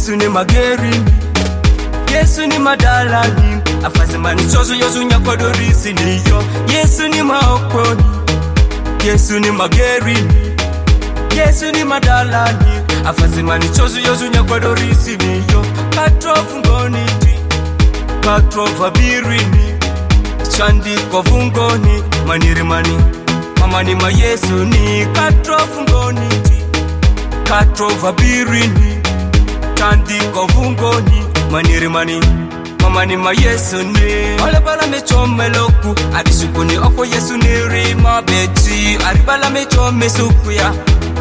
Yesu ni mageri, Yesu ni madalani, afazimani chozo yozunya kwa dorisi niyo. Yesu ni maokoni, Yesu ni mageri, Yesu ni madalani, afazimani chozo yozunya kwa dorisi niyo. Katrofu ngoniti, katrofu birini, chandi kwa vungoni, manirimani, mamani ma Yesu ni. Katrofu ngoniti, katrofu birini, chandi kwa vungoni, manirimani, mamani ma Yesu ni. Olebala mechome loku, adisukuni oko Yesu ni rima beti. Aribala mechome sukuya,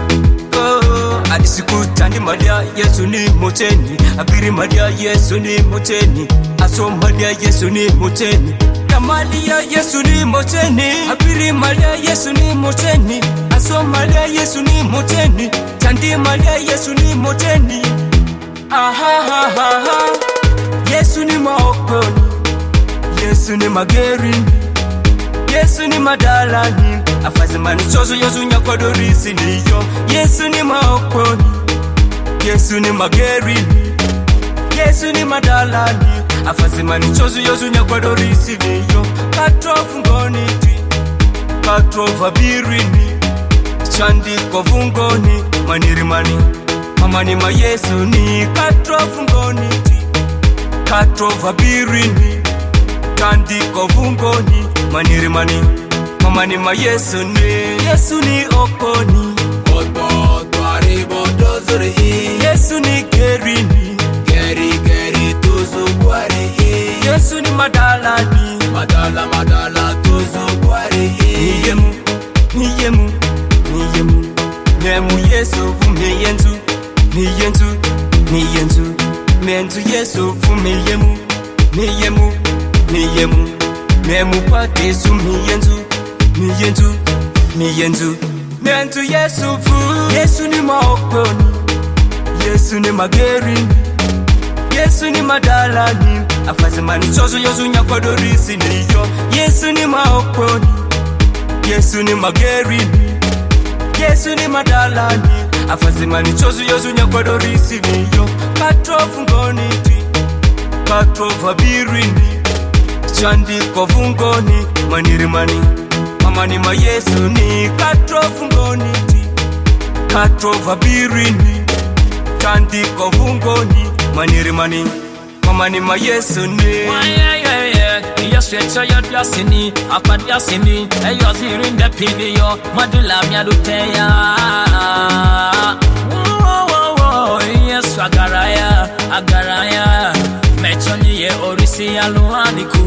adisikuta malia Yesu ni moteni. Abiri malia Yesu ni moteni, aso malia Yesu ni moteni. Malia Yesu ni moteni, abiri malia Yesu ni moteni, aso malia Yesu ni moteni. Chandi malia Yesu ni moteni. Yesu ni maokoni, Yesu ni mageri, Yesu ni madalani, afazimani chozo yozunya kwa dorisi niyo. Yesu ni maokoni, Yesu ni mageri, Yesu ni madalani, afazimani chozo yozunya kwa dorisi niyo. Katrofu ngoniti, katrofu birini, chandi kwa vungoni, manirimani, mamani ma Yesu ni. Katrofu ngoniti, katrofu birini, chandi kwa vungoni, manirimani, mamani ma Yesu ni. Yesu ni okoni, Oto twari bodozuri, Yesu ni gerini, geri tuzu kwari, Yesu ni madalani, madala tuzu kwari. niyemu, niyemu, niyemu, nemu Yesu vumiyenzu, niyenzu, niyenzu, menzu Yesu vumiyemu, niyemu, niyemu, nemu patesu miyenzu, niyenzu, niyenzu, menzu Yesu vu. Yesu ni maokoni, Yesu ni mageri, Yesu ni madalani, afazimani chozo yozunya kwa dorisi niyo. Yesu ni maokoni, Yesu ni mageri, Yesu ni madalani, afazimani chozo yozunya kwa dorisi niyo. Katrofu ngoniti, katrofu birini, chandi kwa vungoni, manirimani, mamani ma Yesu ni. Katrofu ngoniti, katrofu birini, chandi kwa vungoni, manirimani, mamani ma Yesu ni. Yesu echa yasini, apad yasini, eyoziri ndepini yo, madula mialuteya. Yesu agaraya, mechoni ye orisi ya luaniku.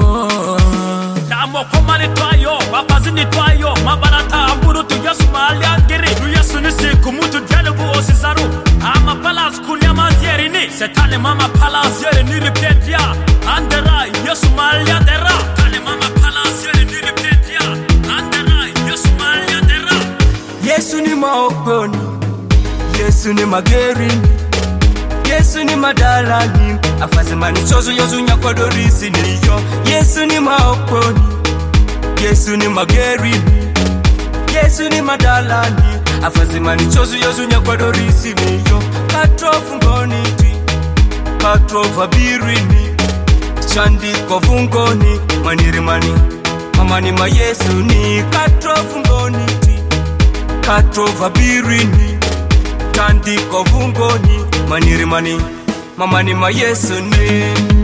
Damo komani twayo, wapazini twayo, mabarata amburu tu Yesu maliangiri. Tu Yesu nisi kumutu jelebu osisaru, ama palas kunya manzierini. Setane mama palas yere niripetia, andera Yesu maliandera. Kale mama palas yere niripetia, andera Yesu maliandera. Yesu ni maokoni, Yesu ni mageri, Yesu ni madalani, afazimani chozo yozunya kwa dorisi niyo. Yesu ni maokoni, Yesu ni mageri, Yesu ni madalani, afazimani chozo yozunya kwa dorisi niyo. Katrofu ngoniti, katrofu birini, chandi kwa vungoni, manirimani, mamani ma Yesu ni. Katrofu ngoniti, katrofu birini, chandi kwa vungoni, manirimani, mamani ma Yesu ni.